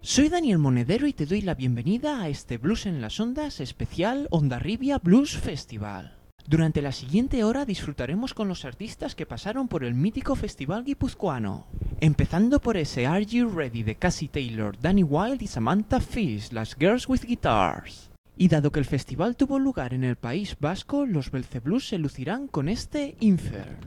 Soy Daniel Monedero y te doy la bienvenida a este Blues en las Ondas especial Hondarribia Blues Festival. Durante la siguiente hora disfrutaremos con los artistas que pasaron por el mítico festival guipuzcoano. Empezando por ese Are You Ready de Cassie Taylor, Danny Wilde y Samantha Fish, las Girls with Guitars. Y dado que el festival tuvo lugar en el País Vasco, los Belzeblues se lucirán con este Infer.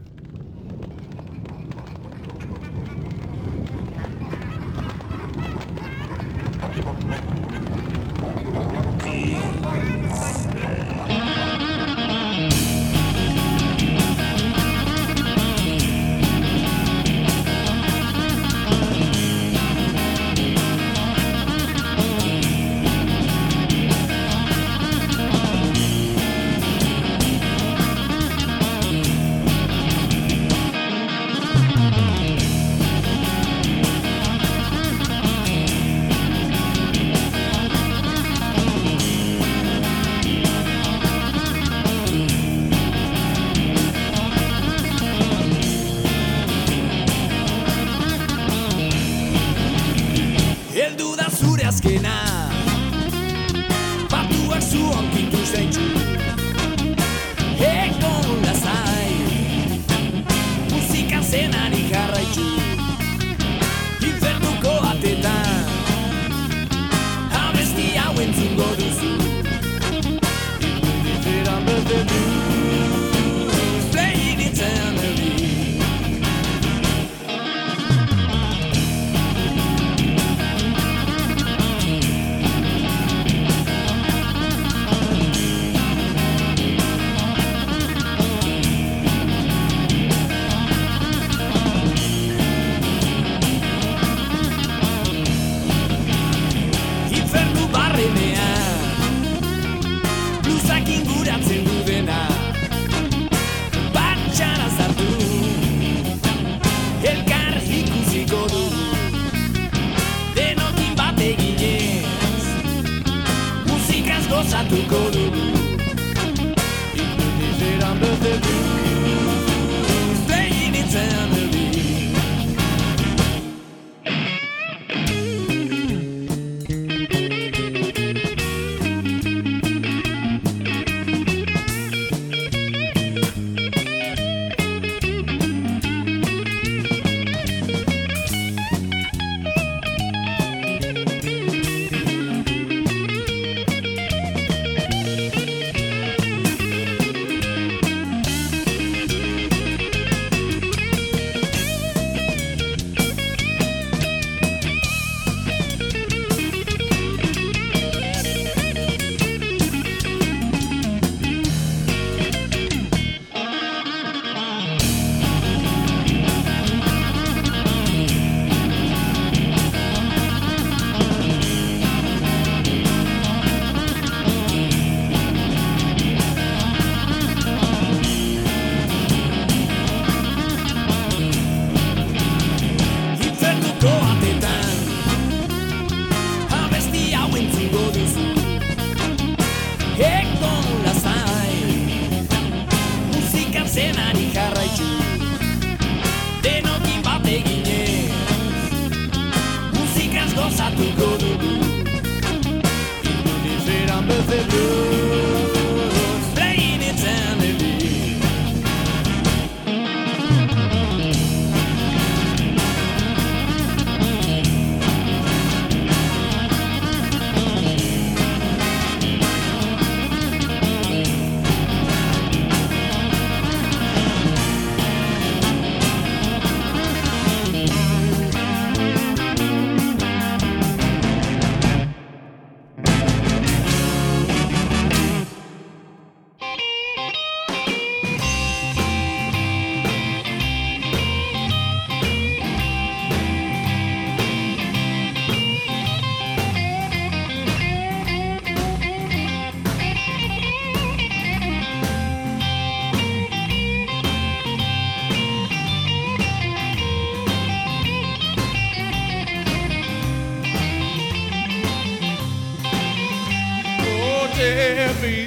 Tell me,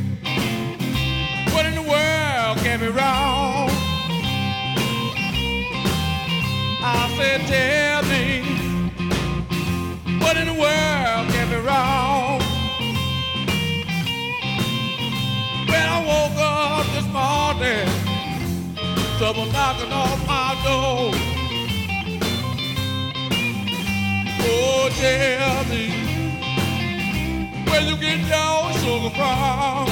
what in the world can be wrong? I said, tell me, what What in the world can be wrong? When I woke up this morning, trouble knocking on my door. Oh, tell me, where you get your sugar from?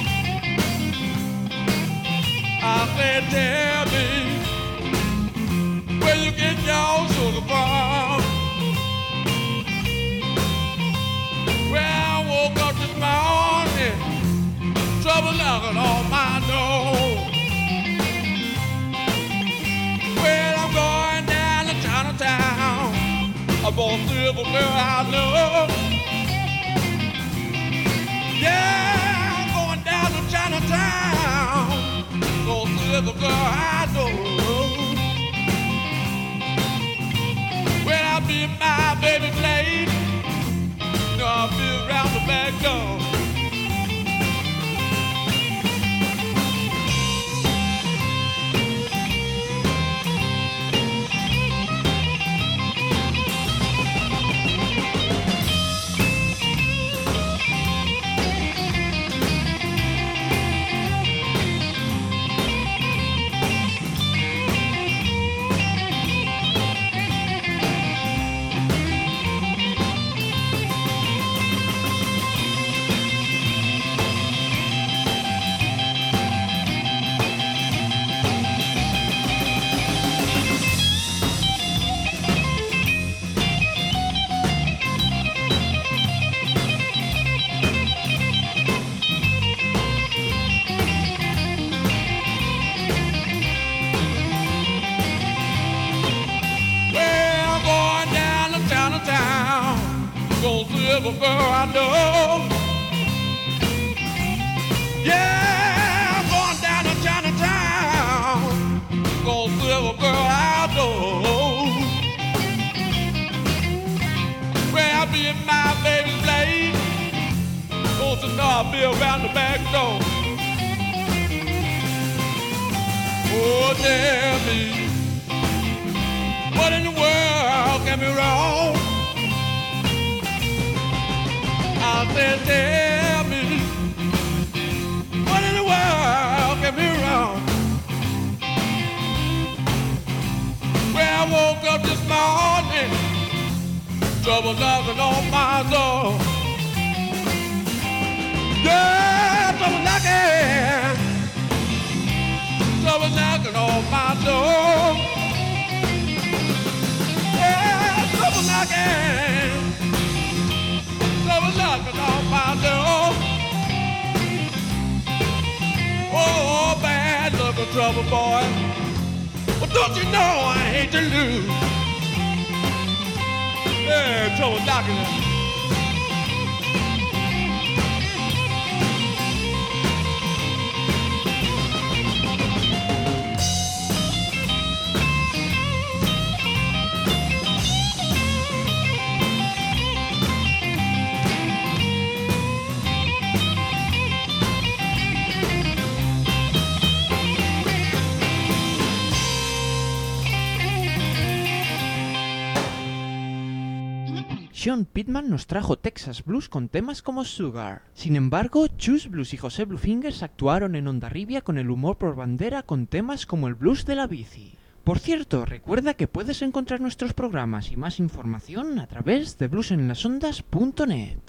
I said, tell me, where you get your sugar from? Well, I woke up this morning, trouble knocking on my door. Well, I'm going down to Chinatown. I bought a girl I love. Yeah, I'm going down to Chinatown. Go see the girl I know. When I be my baby place, you know I'll be around the back door. Little girl I know. Yeah, I'm going down to Chinatown. Gonna see a girl I know. Where I'll be in my baby's place. Gonna know I'll be around the back door. Oh, tell me, what in the world can be wrong? I said, tell me, what in the world can be wrong? Well, I woke up this morning, trouble knocking on my door. Yeah, trouble knocking on my door. Yeah, trouble knocking on my door. Oh, bad luck of trouble, boy. But don't you know I hate to lose? Yeah, trouble knocking. Sean Pittman nos trajo Texas Blues con temas como Sugar. Sin embargo, Chus Blues y José Bluefingers actuaron en Hondarribia con el humor por bandera con temas como el blues de la bici. Por cierto, recuerda que puedes encontrar nuestros programas y más información a través de bluesenlasondas.net.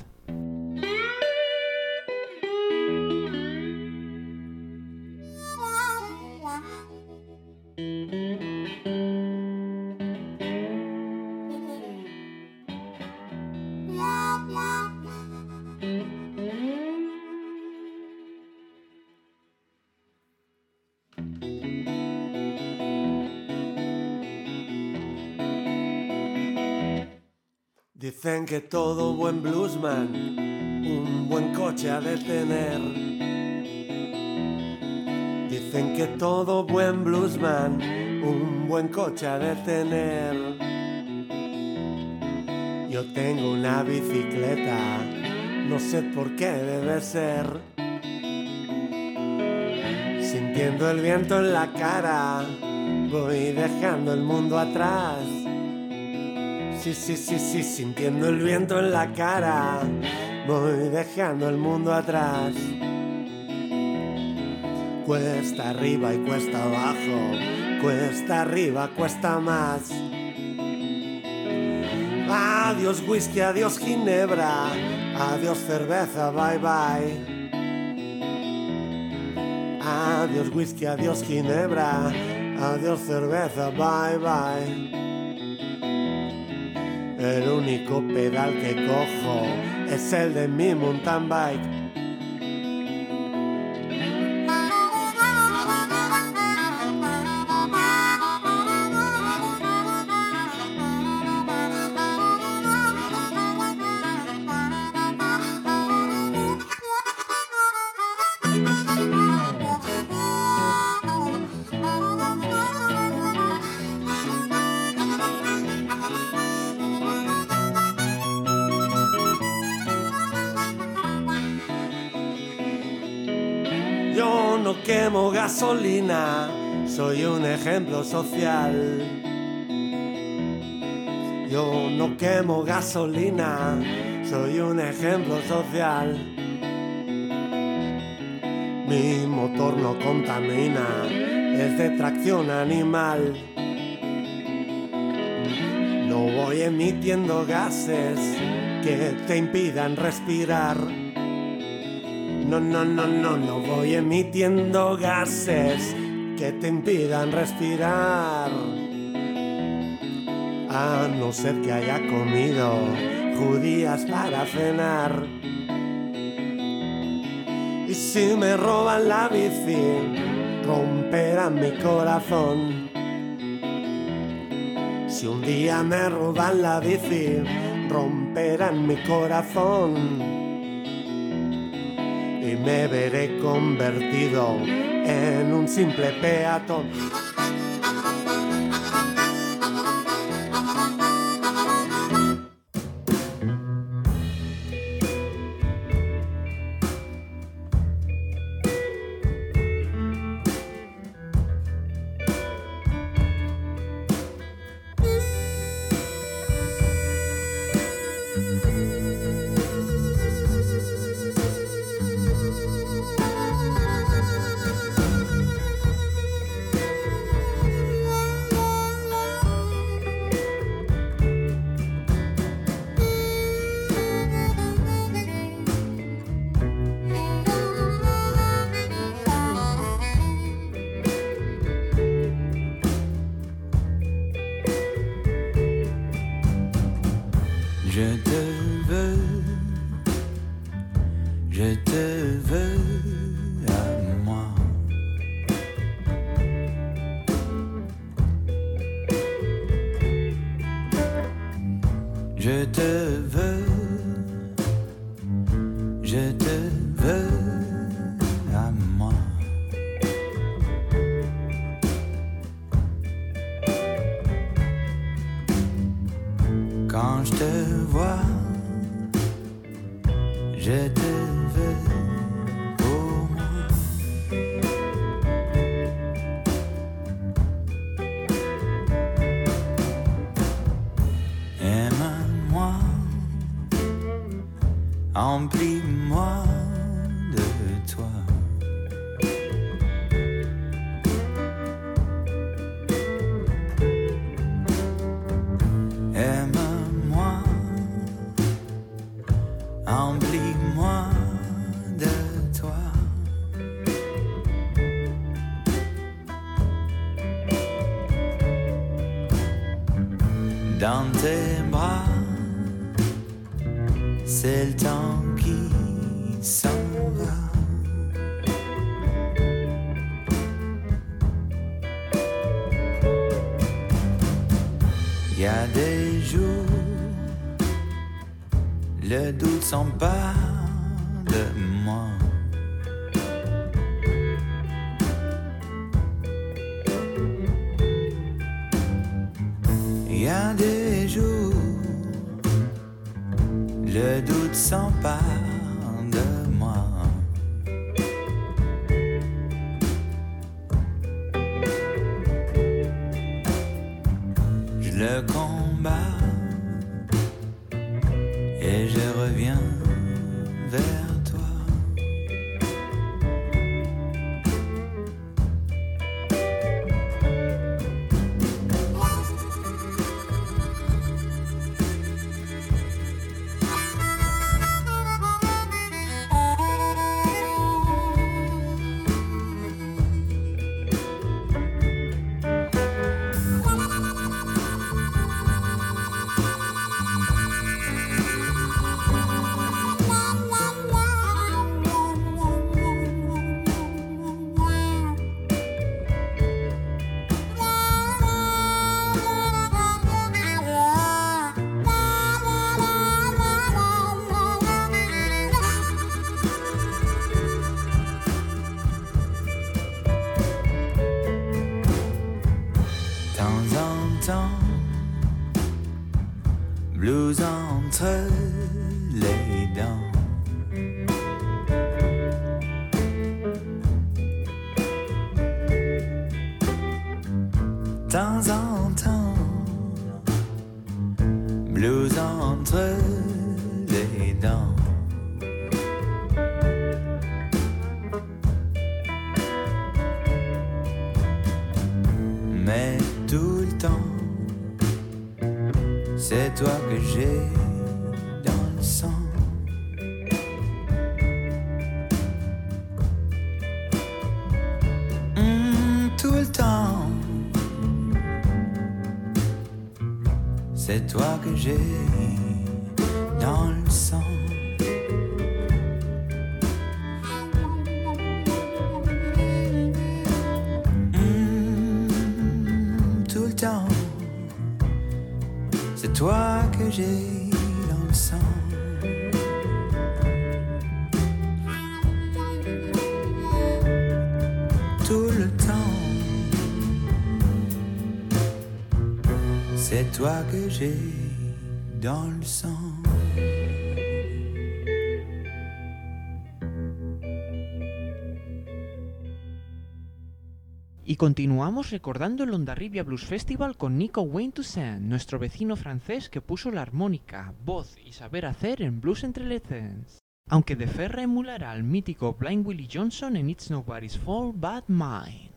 Dicen que todo buen bluesman un buen coche ha de tener. Dicen que todo buen bluesman un buen coche ha de tener. Yo tengo una bicicleta, no sé por qué debe ser. Sintiendo el viento en la cara, voy dejando el mundo atrás. Sí, sí, sí, sí, sintiendo el viento en la cara, voy dejando el mundo atrás. Cuesta arriba y cuesta abajo, cuesta arriba, cuesta más. Adiós whisky, adiós ginebra, adiós cerveza, bye bye. Adiós whisky, adiós ginebra, adiós cerveza, bye bye. El único pedal que cojo es el de mi mountain bike. Yo no quemo gasolina, soy un ejemplo social. Yo no quemo gasolina, soy un ejemplo social. Mi motor no contamina, es de tracción animal. No voy emitiendo gases que te impidan respirar. No, no, no, no, no voy emitiendo gases que te impidan respirar. A no ser que haya comido judías para cenar. Y si me roban la bici, romperán mi corazón. Si un día me roban la bici, romperán mi corazón. Y me veré convertido en un simple peatón. Je te veux à moi. Je te veux à moi. Quand je te vois, je te veux pour moi. Aime-moi, emplis-moi de toi. Aime-moi, emplis-moi de toi. Dans tes bras, c'est le temps qui s'en va. Il y a des jours, le doute s'empare de moi. Il y a des jours, le doute s'empare de moi. Je le combats et je reviens vers toi. Blues entre les dents. Temps en temps, blues entre les dents. Mais tout le temps, c'est toi que j'ai dans le sang. Tout le temps, c'est toi que j'ai dans le sang. Tout le temps, c'est toi que j'ai dans le sang. Tout le temps, c'est toi que j'ai dans le sang. Y continuamos recordando el Hondarribia Blues Festival con Nico Wayne Toussaint, nuestro vecino francés que puso la armónica, voz y saber hacer en Blues entre Legends. Aunque de Ferra emulará al mítico Blind Willie Johnson en It's Nobody's Fault But Mine.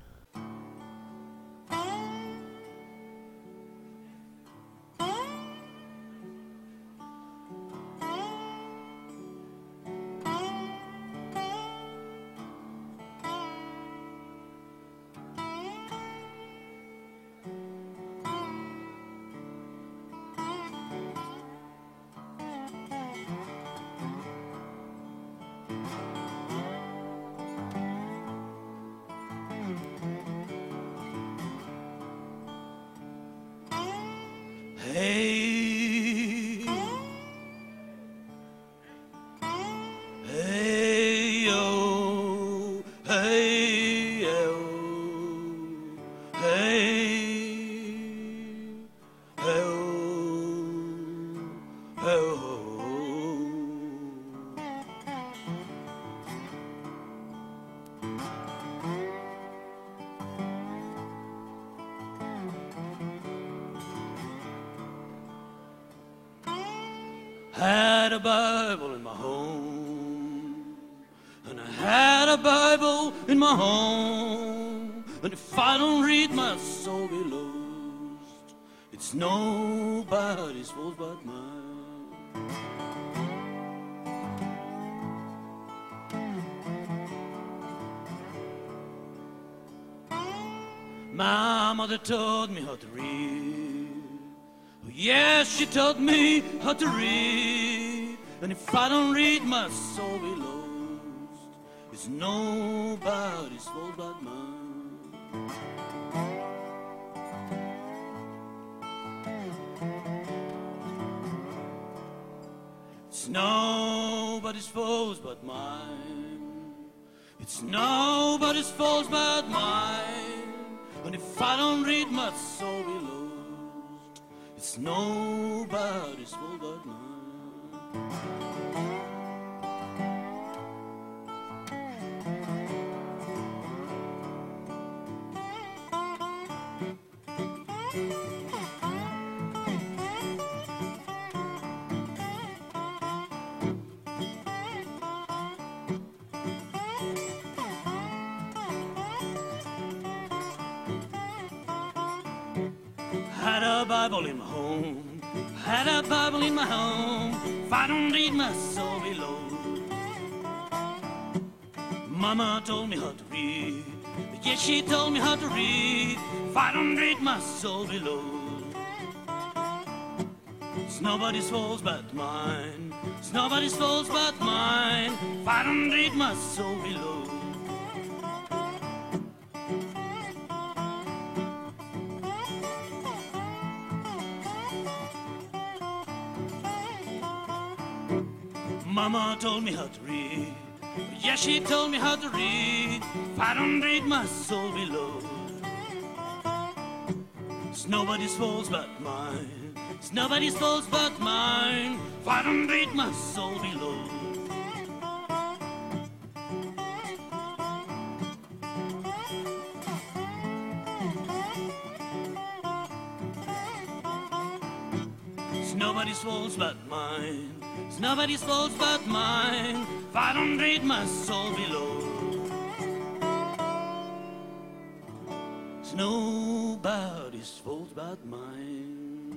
Hey, hey, yo, hey, yo, hey, oh. Had a Bible in my home, and I had a Bible in my home, and if I don't read, my soul be lost. It's nobody's fault but mine. My mother taught me how to read. Oh, yes, she taught me how to read. And if I don't read, my soul be lost. It's nobody's fault but mine. It's nobody's fault but mine. It's nobody's fault but mine. And if I don't read, my soul be lost. It's nobody's fault but mine. had a Bible in my home, had a Bible in my home. If I don't read, my soul be low. Mama told me how to read, yes, she told me how to read. If I don't read, my soul be low. It's nobody's fault but mine, it's nobody's fault but mine. If I don't read, my soul be low. Mama told me how to read, yes, she told me how to read. If I don't read, my soul be low. It's nobody's fault but mine, it's nobody's fault but mine. If I don't read, my soul be low. It's nobody's fault but mine, it's nobody's fault but mine. If I don't read, my soul below. It's nobody's fault but mine.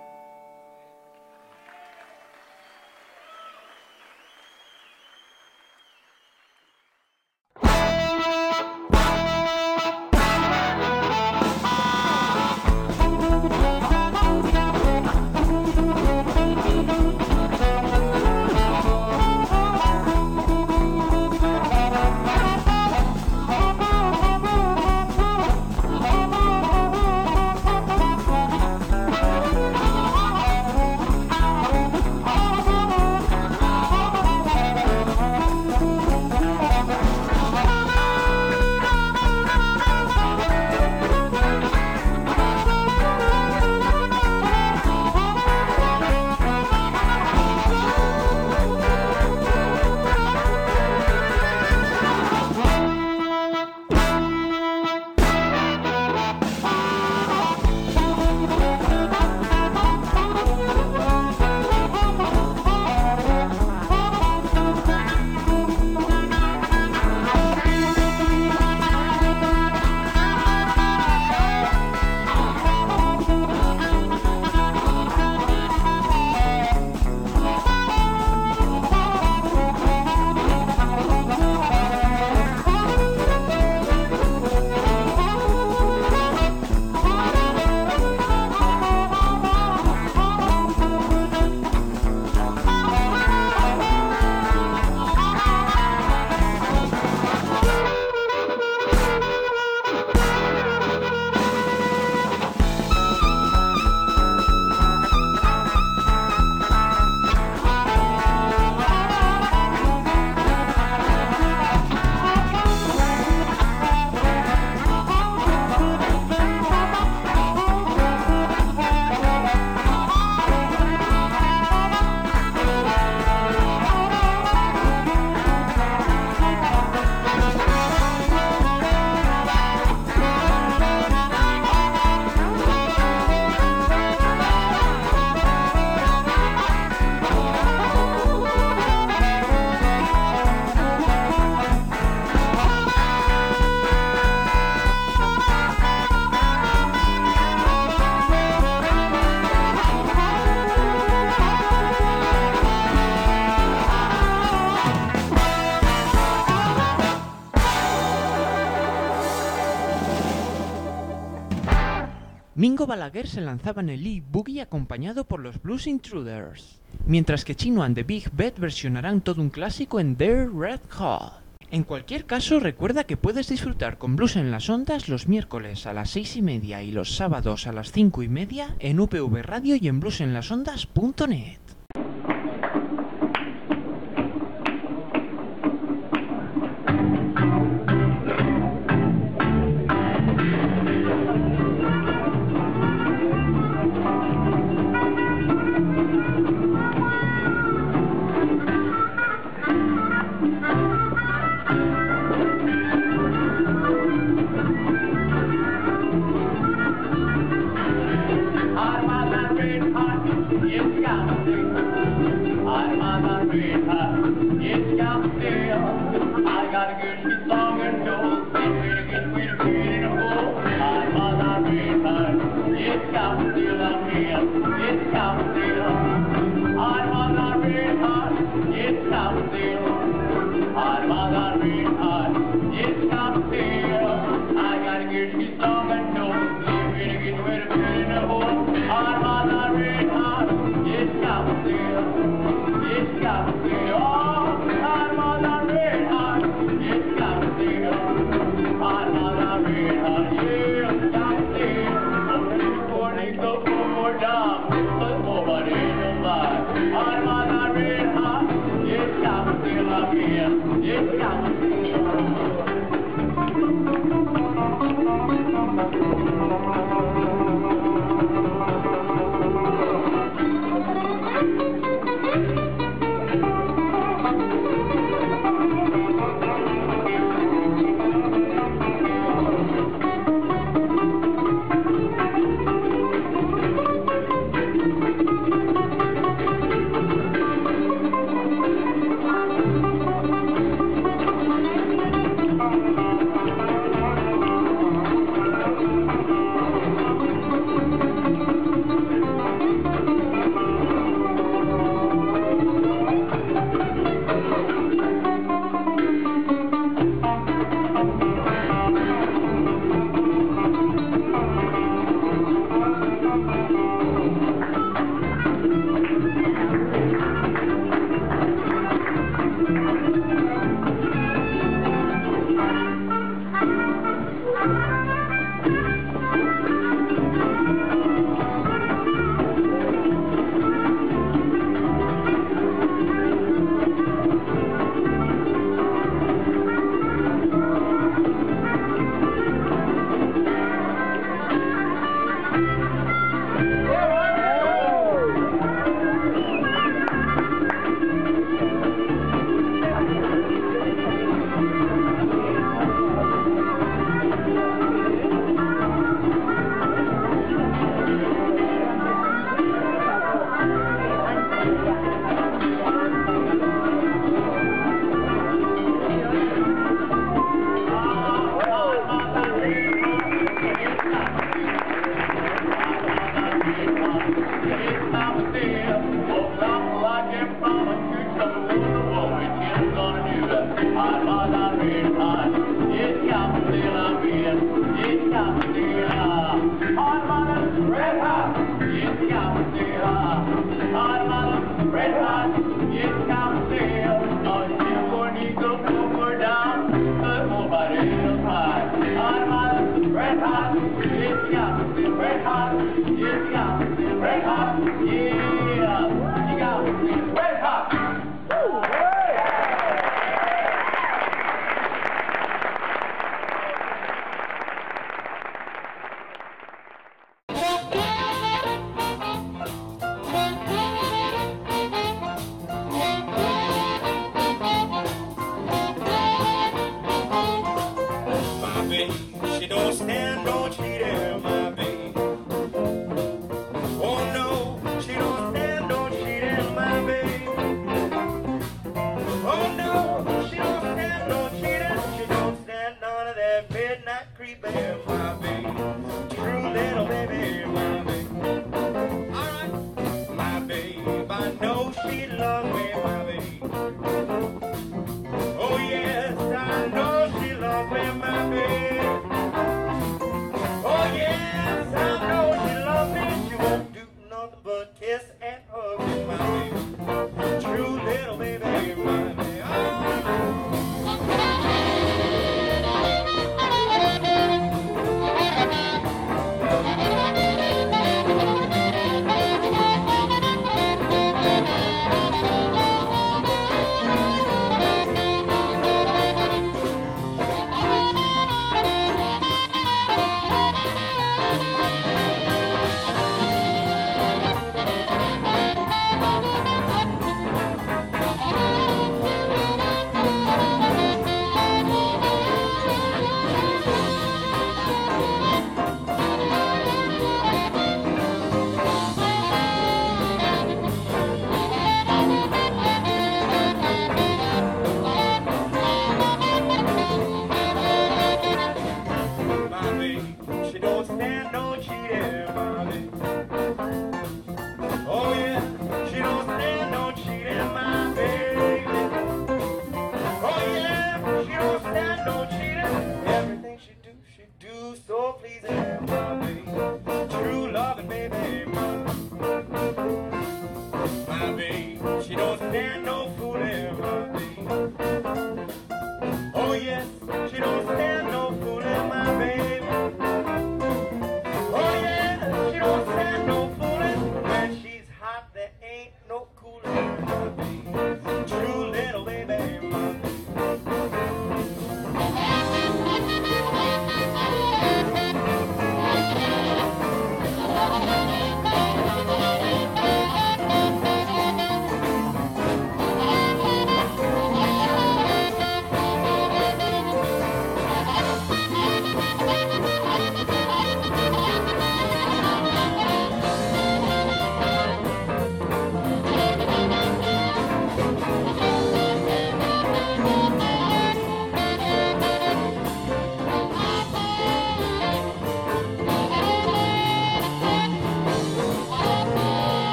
Mingo Balaguer se lanzaba en el Lee Boogie acompañado por los Blues Intruders, mientras que Chino and the Big Bad versionarán todo un clásico en Their Red Hot. En cualquier caso, recuerda que puedes disfrutar con Blues en las Ondas los miércoles a las 6:30 y los sábados a las 5:30 en UPV Radio y en bluesenlasondas.net. It's got Red hot, yeah. You got it. Red hot. My baby, she don't stand no cheating, my baby. Oh no, she don't stand no cheating, my baby. Oh no, she don't stand no cheating. She don't stand none of that midnight creeping, my baby. True little baby, my baby. Alright, my baby, I know she loves me, my baby. Oh yes, I know she loves me, my baby. Oh yes, I know she loves me. She won't do nothing but kiss and hug me, my baby. True little baby, my baby.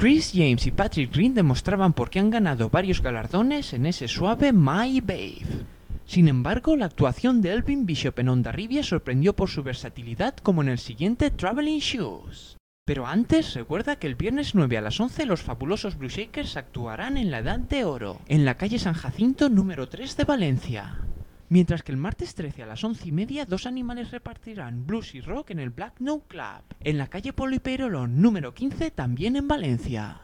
Chris James y Patrick Green demostraban por qué han ganado varios galardones en ese suave My Babe. Sin embargo, la actuación de Elvin Bishop en Hondarribia sorprendió por su versatilidad como en el siguiente Traveling Shoes. Pero antes, recuerda que el viernes 9 a las 11 los fabulosos Blue Shakers actuarán en la Edad de Oro, en la calle San Jacinto número 3 de Valencia. Mientras que el martes 13 a las 11:30 dos animales repartirán blues y rock en el Black Note Club, en la calle Polo y Peirolón número 15 también en Valencia.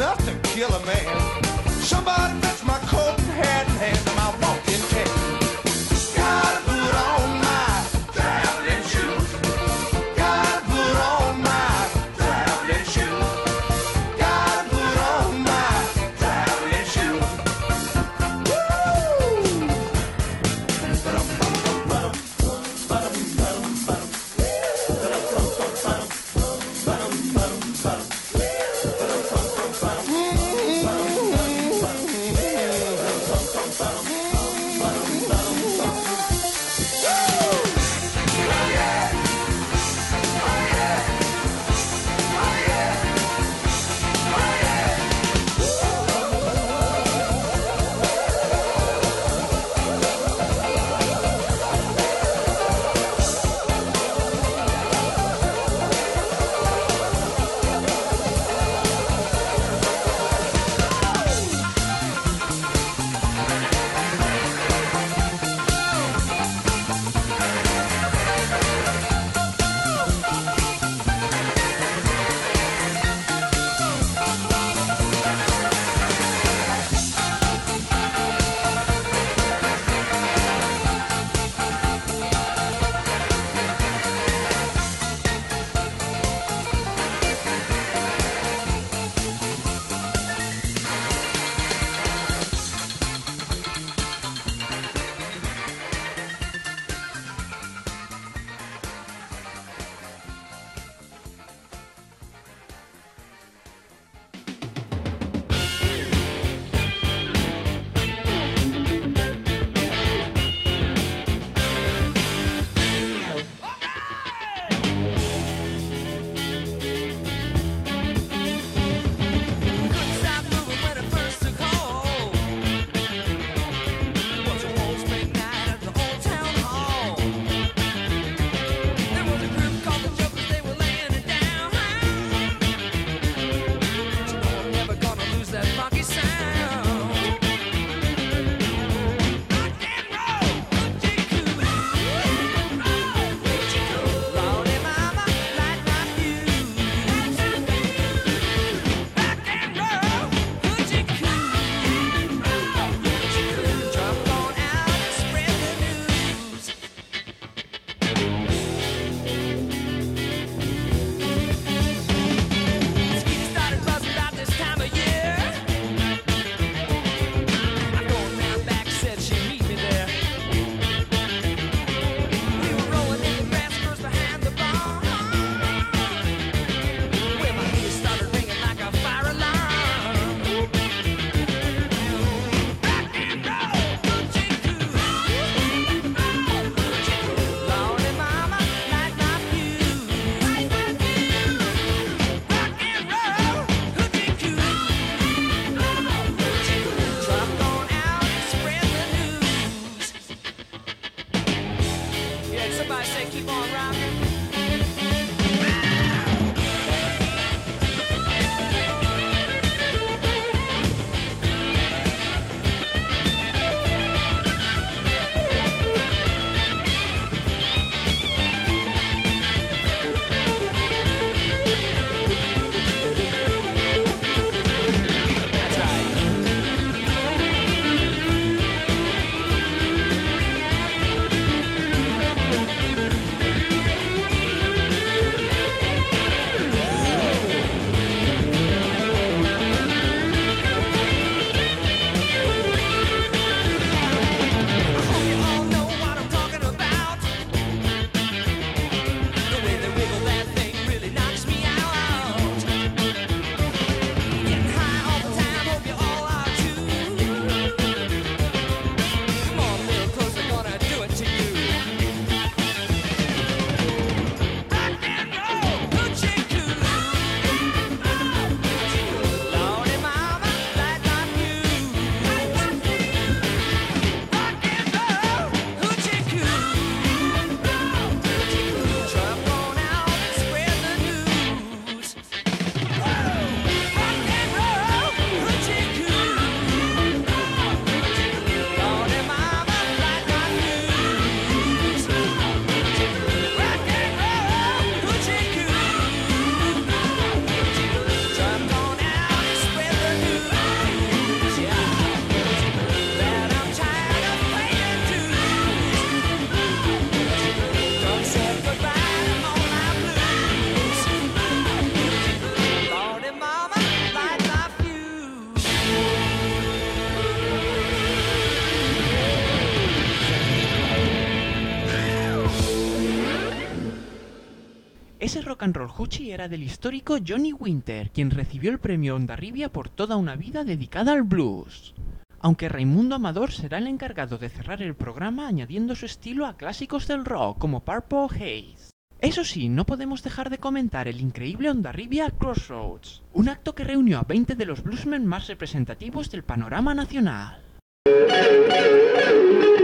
enough to kill a man. Somebody fetch my coat and hat and hand to my walking cat. Gotta put on my traveling shoes. Gotta put on my traveling shoes. Gotta put on my traveling shoes. Ese rock and roll hoochie era del histórico Johnny Winter, quien recibió el premio Ondarribia por toda una vida dedicada al blues. Aunque Raimundo Amador será el encargado de cerrar el programa añadiendo su estilo a clásicos del rock como Purple Haze. Eso sí, no podemos dejar de comentar el increíble Ondarribia Crossroads, un acto que reunió a 20 de los bluesmen más representativos del panorama nacional.